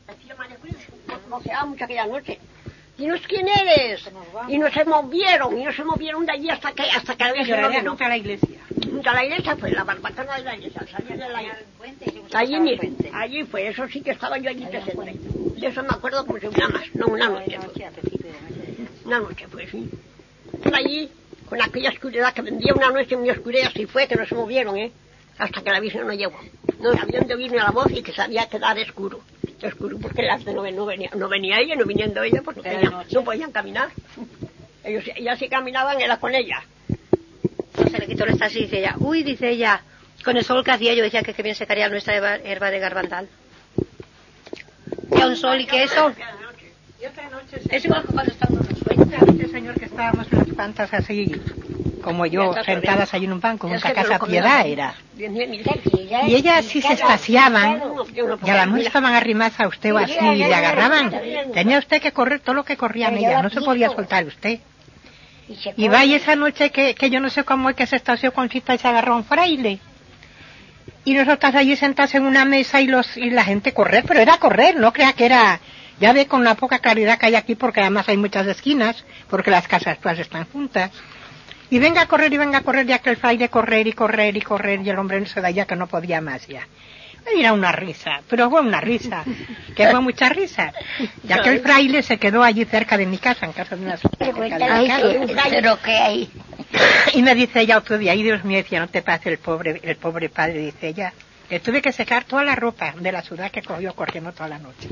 No se mucho aquella noche. Dinos quién eres. Y no se movieron de allí hasta que la iglesia no. Junto a la iglesia. Junto a la iglesia fue la barbatana de la iglesia, salía de la allí fue, eso sí que estaba yo allí presente. De eso me acuerdo como si una más, no una noche. Una noche fue, sí. Estaba allí con aquella oscuridad que vendía una noche muy oscura y así fue, que no se movieron, hasta que la Virgen no llegó. No habían de oír ni la voz y que sabía quedar oscuro, porque las de no venía ella, no viniendo ella, pues no podían caminar. Ellas sí caminaban, era con ella. No se le quitó el estasis y dice ella, uy, dice ella, con el sol que hacía yo decía que bien secaría nuestra herba de garbandal. ¿Qué un sol y qué es sol? Y otra noche es igual que cuando estamos nosotros. Este señor que estábamos unas cuantas así, como yo, sentadas allí en un banco, en una casa piedad era. Y ellas sí se extasiaban, y a la mujer estaban arrimadas a usted o así, y le agarraban. Tenía usted que correr todo lo que corrían ellas, no se podía soltar usted. Y vaya esa noche que yo no sé cómo es que se estació Conchita y se agarró a un fraile. Y nosotras allí sentadas en una mesa y la gente correr, pero era correr, no crea que era... Ya ve con la poca claridad que hay aquí, porque además hay muchas esquinas, porque las casas todas están juntas. Y venga a correr, ya que el fraile correr, y el hombre se da ya que no podía más ya. Era una risa, pero fue una risa, que fue mucha risa. Ya que el fraile se quedó allí cerca de mi casa, en casa de una cerca de mi casa. Pero qué hay. Y me dice ella otro día, ay Dios mío, decía, no te pase el pobre padre, dice ella, que tuve que secar toda la ropa de la sudad que cogió corriendo toda la noche.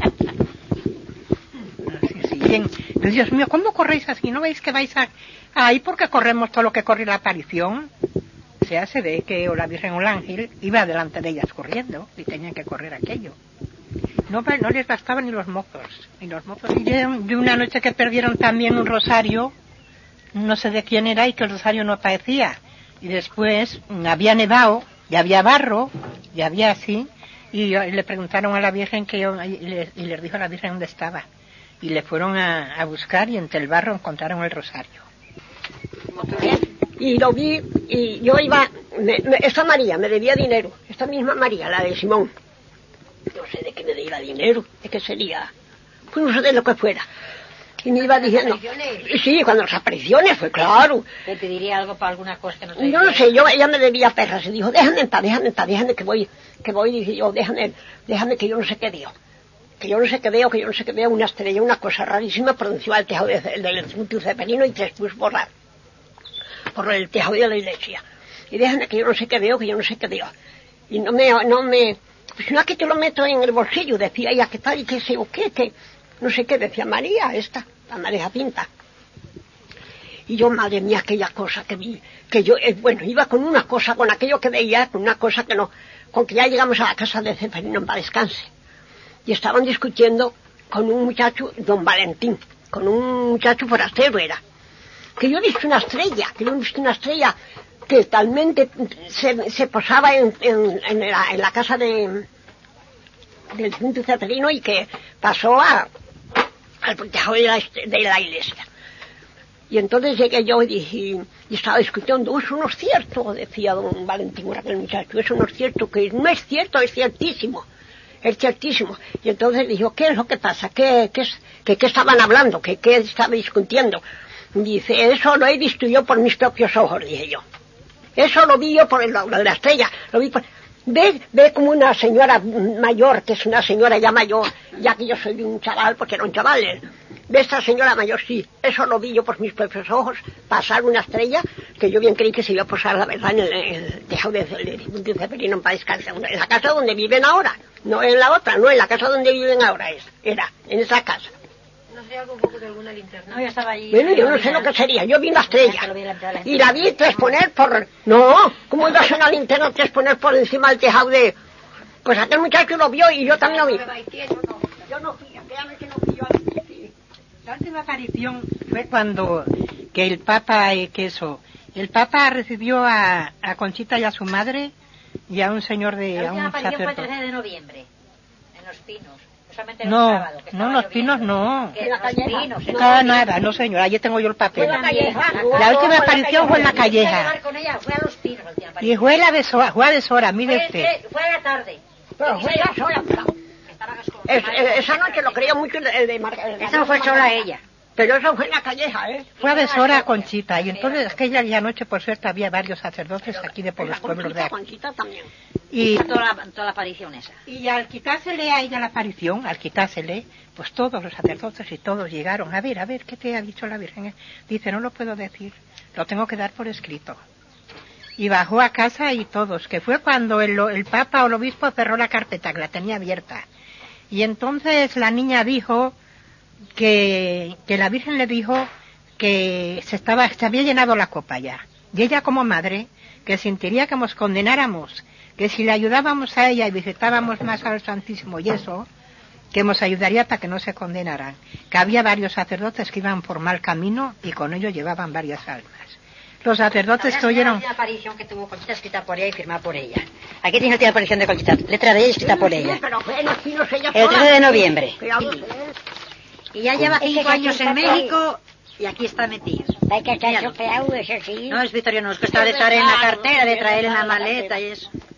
Sí. Bien. Pero Dios mío, ¿cómo corréis así? ¿No veis que vais ahí porque corremos todo lo que corre la aparición? O sea, se ve que o la Virgen o el ángel iba delante de ellas corriendo y tenían que correr aquello. No les bastaban ni los mozos. Y de una noche que perdieron también un rosario, no sé de quién era, y que el rosario no aparecía. Y después había nevado, y había barro, y había así, y le preguntaron a la Virgen y les dijo a la Virgen dónde estaba. Y le fueron a buscar y entre el barro encontraron el rosario. Y lo vi, y yo iba, esta María me debía dinero, esta misma María, la de Simón. No sé de qué me debía dinero, de qué sería, pues no sé de lo que fuera. Y me iba diciendo, sí, cuando las apariciones fue claro. ¿Te pediría algo para alguna cosa que no te yo no sé, ella me debía perras y dijo, déjame en paz, déjame que voy, dije yo, déjame que yo no sé qué veo. Que yo no sé qué veo, una estrella, una cosa rarísima por encima del tejado del Funtus Cepelino y después por el tejado de la iglesia. Y déjame que yo no sé qué veo. Y no me, pues no, que te lo meto en el bolsillo, decía ella, ¿qué tal? Y qué sé o qué, que no sé qué, decía María, la María Jacinta. Y yo, madre mía, aquella cosa que vi, que yo, iba con una cosa, con aquello que veía, con una cosa que no, con que ya llegamos a la casa de Cepelino en paz descanse. Y estaban discutiendo con un muchacho, don Valentín, con un muchacho forastero era. Que yo he visto una estrella, que talmente se posaba en la casa del Punto Cepelino y que pasó al tejado de la iglesia. Y entonces llegué yo y dije, y estaba discutiendo, eso no es cierto, decía don Valentín, aquel muchacho, eso no es cierto, que no es cierto, es ciertísimo. Es ciertísimo. Y entonces dijo, ¿qué es lo que pasa? ¿Qué estaban hablando? ¿Qué estaban discutiendo? Dice, eso lo he visto yo por mis propios ojos, dije yo. Eso lo vi yo por la estrella. Ve como una señora mayor, que es una señora ya mayor, ya que yo soy un chaval, porque era un chaval. Ve esta señora mayor, sí, eso lo vi yo por mis propios ojos, pasar una estrella, que yo bien creí que se iba a posar, la verdad, en el tejado de Cepelino para descansar, en la casa donde viven ahora, no en la otra, no, en la casa donde viven ahora era, en esa casa. ¿No sería algo un poco de alguna linterna? No, yo estaba allí. Bueno, yo no sé lo que sería, yo vi una estrella, y la vi transponer por... No, ¿cómo iba a ser una linterna transponer por encima del tejado de...? Pues aquel muchacho lo vio y yo también lo vi. Yo no fui, aquella noche no fui yo a... La última aparición fue cuando que el Papa recibió a Conchita y a su madre y a un señor de... La última aparición fue el 13 de noviembre, en Los Pinos. No, Los Pinos no. En Los Pinos. Nada, no señor, allí tengo yo el papel. La última aparición fue en la Calleja. Fue a Los Pinos la última aparición. Y fue a deshora, mire usted. Fue a la tarde. Pero fue a la sola. Estaba Esa noche lo creía mucho el de Margarita. Esa no fue sola ella. Pero eso fue en la calleja, ¿eh? Fue a deshora Conchita, y entonces aquella noche, por suerte, había varios sacerdotes aquí de por los pueblos de aquí. Conchita también. Y toda la aparición esa. Y al quitársele a ella la aparición, pues todos los sacerdotes y todos llegaron. A ver, ¿qué te ha dicho la Virgen? Dice, no lo puedo decir, lo tengo que dar por escrito. Y bajó a casa y todos, que fue cuando el Papa o el Obispo cerró la carpeta, que la tenía abierta. Y entonces la niña dijo que la Virgen le dijo que se había llenado la copa ya. Y ella como madre, que sentiría que nos condenáramos, que si le ayudábamos a ella y visitábamos más al Santísimo y eso, que nos ayudaría para que no se condenaran. Que había varios sacerdotes que iban por mal camino y con ellos llevaban varias almas. Los sacerdotes que oyeron... Una aparición que tuvo Conchita escrita por ella y firmada por ella. Aquí tiene la aparición de Conchita, letra de ella escrita por ella. El 13 de noviembre. Y ya lleva 5 años en México y aquí está metido. Hay que estar chopeado, eso sí. No, es Victoria, no, es que está de estar en la cartera, de traer en la maleta y eso.